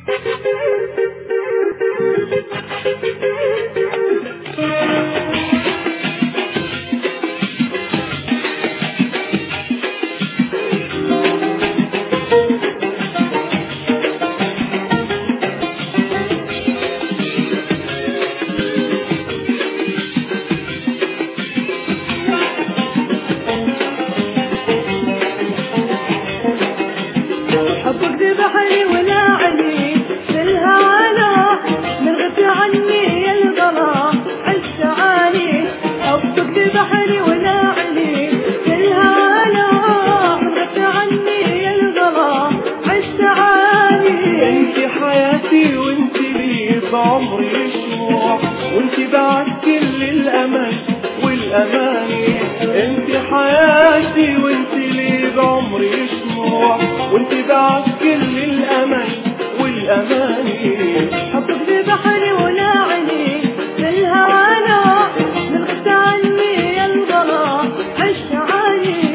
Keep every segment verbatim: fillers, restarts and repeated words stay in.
حبك ذبحني ولا عني في الهوانا من غبت عني يا الغلا عشت عاني. حبك ذبحني ولا عني في الهوانا من غبت عني يا الغلا عشت عاني. انت حياتي وانت لي بعمري شموع وانت بعد كل الامل والاماني. انت حياتي وانت لي بعمري شموع وانت بعد كل الامل والاماني. حبك ذبحني ولا عني في الهوانا من غبت عني يا الغلا عشت عاني.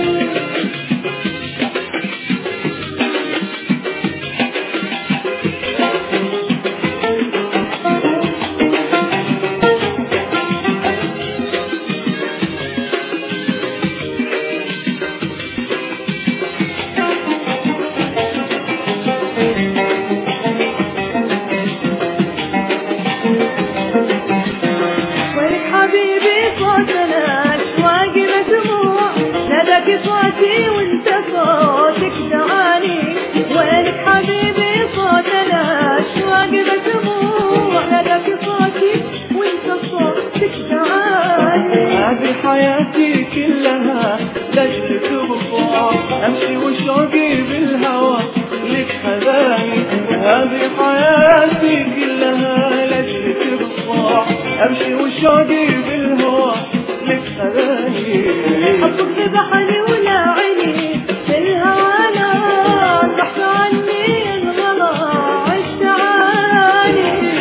حبيبي صوتنا اشواقي مسموع ناداك صوتي وانت صوتك دعاني. وينك حبيبي صوتنا اشواقي مسموع ناداك صوتي وانت صوتك دعاني. هذه حياتي كلها لجلك بطاع امشي وشوقي بالهوى لك خذاني. هذه حياتي كلها لجلك بطاع امشي وشوقي بالهوى لك خذاني. حبك ذبحني ولا عيني في الهوانا بحث عني الغلا عشت عاني.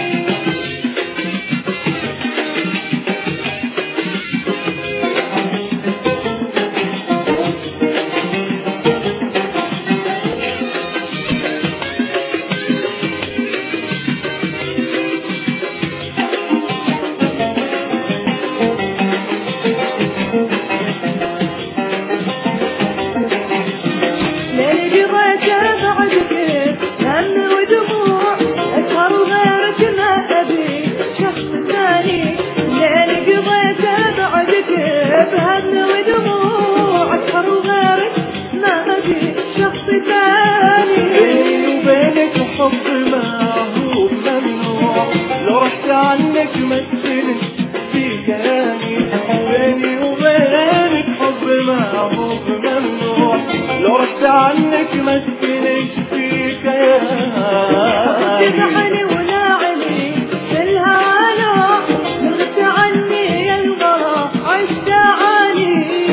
ليلي قضيتها بعدك هم ودموع أسهر وغيرك ما أبي شخص ثاني. ليلي قضيتها بعدك بهم ودموع أسهر وغيرك ما أبي شخص ثاني. بيني وبينك حب معهود ممنوع لو رحت عنك مسكنك في كياني. بيني وبينك حب معهود ممنوع لو رحت عنك مسكنك في كياني. ذبحني ولا عني في الهوانا من غبت عني يا الغلا عشت عاني.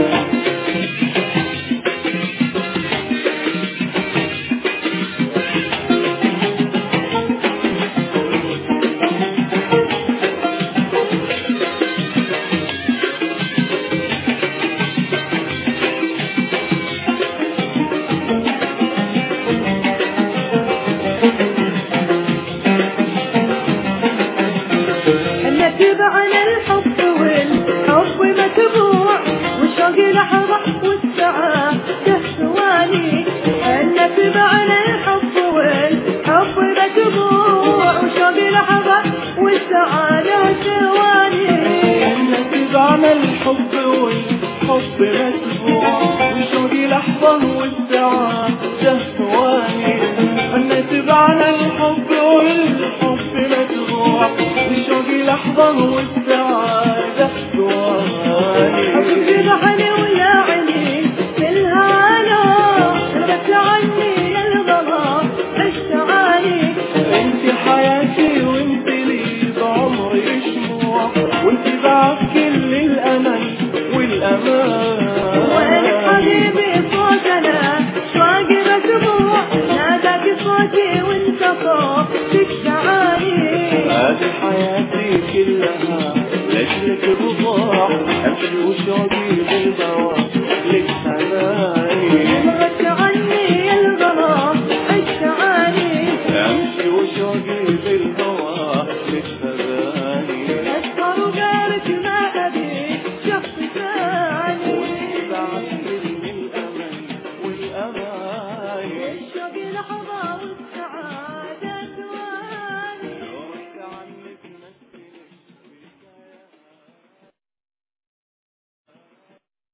تبعنا الحب والحب متبوع والشوق لحظة والساعة ثواني. أن تبعنا الحب والحب متبوع والشوق لحظة والساعة ثواني. أن تبعنا الحب والحب متبوع والشوق لحظة والساعة ثواني. أن تبعنا الحب والحب متبوع والشوق لحظة والسعادة ثواني. حبك ذبحني ولا عني في الهوانا غبت عني يا الغلا عشت عاني. انت حياتي وانت لي بعمري شموع وانت بعد كل الامل والامان. وينك حبيبي صوتنا شواقي مسموع ناداك صوتي وانت صوتك دعاني. هذه حياتي كلها لجلك بضاع امشي وشوقي بالهوى